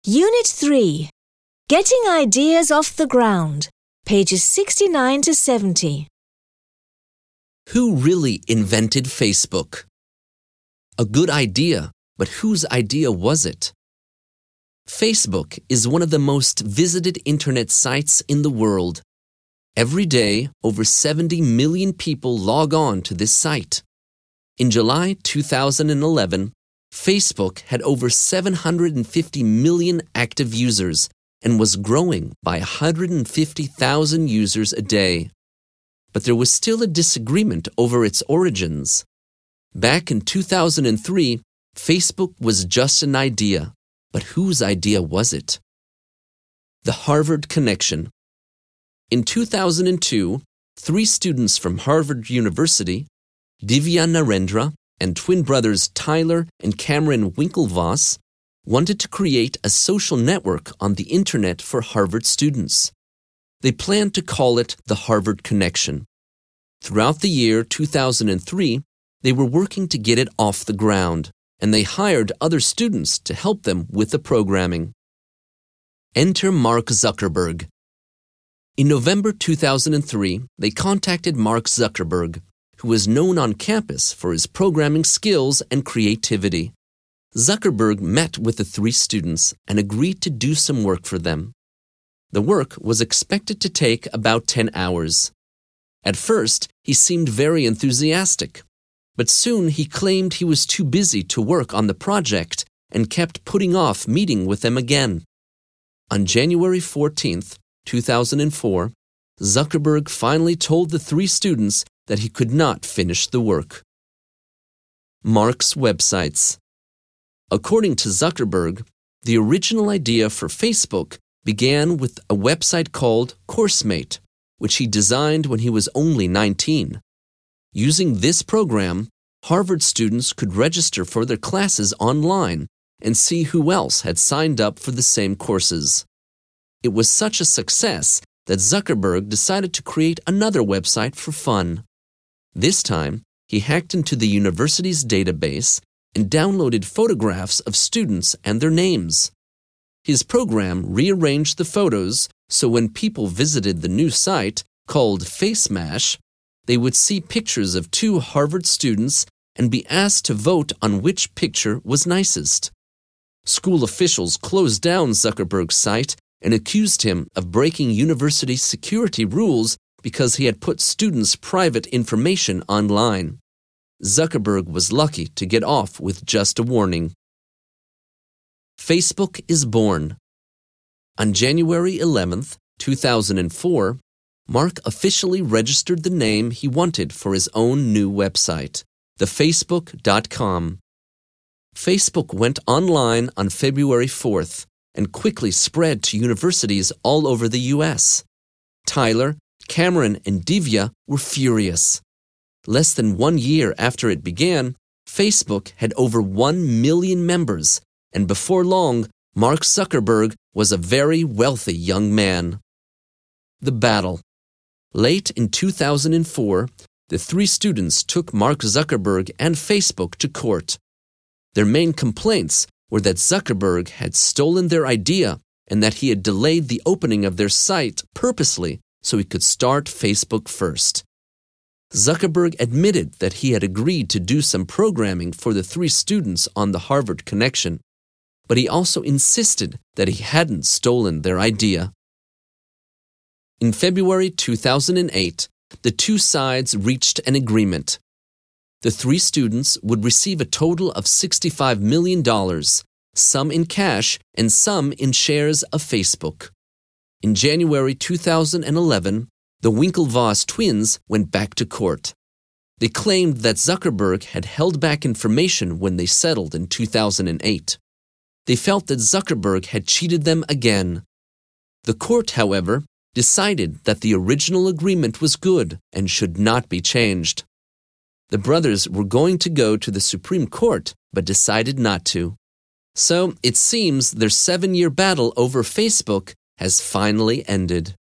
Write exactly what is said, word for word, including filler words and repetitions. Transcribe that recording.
Unit three. Getting Ideas Off the Ground. Pages sixty-nine to seventy. Who really invented Facebook? A good idea, but whose idea was it? Facebook is one of the most visited internet sites in the world. Every day, over seventy million people log on to this site. In July two thousand eleven, Facebook had over seven hundred fifty million active users and was growing by one hundred fifty thousand users a day. But there was still a disagreement over its origins. Back in two thousand three, Facebook was just an idea, but whose idea was it? The Harvard Connection. In two thousand two, three students from Harvard University, Divya Narendra and twin brothers Tyler and Cameron Winklevoss, wanted to create a social network on the internet for Harvard students. They planned to call it the Harvard Connection. Throughout the year two thousand three, they were working to get it off the ground, and they hired other students to help them with the programming. Enter Mark Zuckerberg. In November two thousand three, they contacted Mark Zuckerberg, who was known on campus for his programming skills and creativity. Zuckerberg met with the three students and agreed to do some work for them. The work was expected to take about ten hours. At first, he seemed very enthusiastic, but soon he claimed he was too busy to work on the project and kept putting off meeting with them again. On January fourteenth, two thousand four, Zuckerberg finally told the three students that he could not finish the work. Mark's websites. According to Zuckerberg, the original idea for Facebook began with a website called CourseMate, which he designed when he was only nineteen. Using this program, Harvard students could register for their classes online and see who else had signed up for the same courses. It was such a success that Zuckerberg decided to create another website for fun. This time, he hacked into the university's database and downloaded photographs of students and their names. His program rearranged the photos so when people visited the new site, called FaceMash, they would see pictures of two Harvard students and be asked to vote on which picture was nicest. School officials closed down Zuckerberg's site and accused him of breaking university security rules because he had put students' private information online. Zuckerberg was lucky to get off with just a warning. Facebook is born. On January eleventh, two thousand four, Mark officially registered the name he wanted for his own new website, the facebook dot com. Facebook went online on February fourth and quickly spread to universities all over the U S. Tyler, Cameron, and Divya were furious. Less than one year after it began, Facebook had over one million members, and before long, Mark Zuckerberg was a very wealthy young man. The battle. Late in two thousand four, the three students took Mark Zuckerberg and Facebook to court. Their main complaints were that Zuckerberg had stolen their idea and that he had delayed the opening of their site purposely so he could start Facebook first. Zuckerberg admitted that he had agreed to do some programming for the three students on the Harvard Connection, but he also insisted that he hadn't stolen their idea. In February two thousand eight, the two sides reached an agreement. The three students would receive a total of sixty-five million dollars, some in cash and some in shares of Facebook. In January two thousand eleven, the Winklevoss twins went back to court. They claimed that Zuckerberg had held back information when they settled in two thousand eight. They felt that Zuckerberg had cheated them again. The court, however, decided that the original agreement was good and should not be changed. The brothers were going to go to the Supreme Court, but decided not to. So it seems their seven-year battle over Facebook has finally ended.